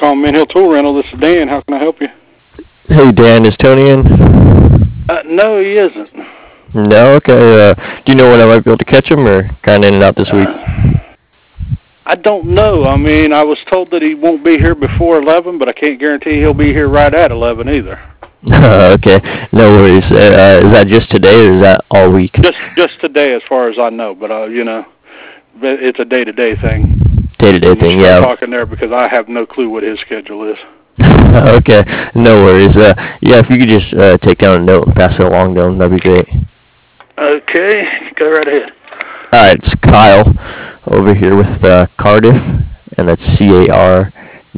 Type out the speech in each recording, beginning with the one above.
calling Mint Hill Tool Rental. This is Dan. How can I help you? Hey, Dan, is Tony in? No, he isn't. No? Okay. Do you know when I might be able to catch him, or kind of in and out this week? I don't know. I mean, I was told that he won't be here before 11, but I can't guarantee he'll be here right at 11 either. Okay, no worries. Is that just today, or is that all week? Just today, as far as I know. But it's a day-to-day thing. Day-to-day thing, yeah. Talking there because I have no clue what his schedule is. Okay, no worries. Yeah, if you could just take down a note and pass it along to him, that'd be great. Okay, go right ahead. All right, it's Kyle over here with Cardiff, and that's Cardiff,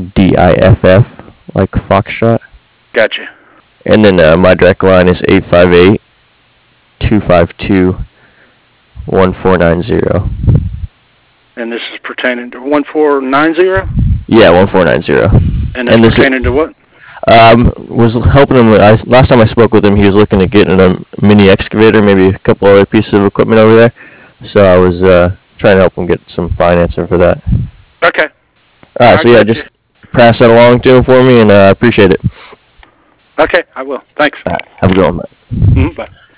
like Foxtrot. Gotcha. And then my direct line is 858-252-1490. And this is pertaining to 1490? Yeah, 1490. And this pertaining to what? Was helping him. Last time I spoke with him, he was looking to get in a mini excavator, maybe a couple other pieces of equipment over there. So I was trying to help him get some financing for that. Okay. All right, so yeah, just pass that along to him for me, and I appreciate it. Okay, I will. Thanks. All right, have a good one, mate. Bye.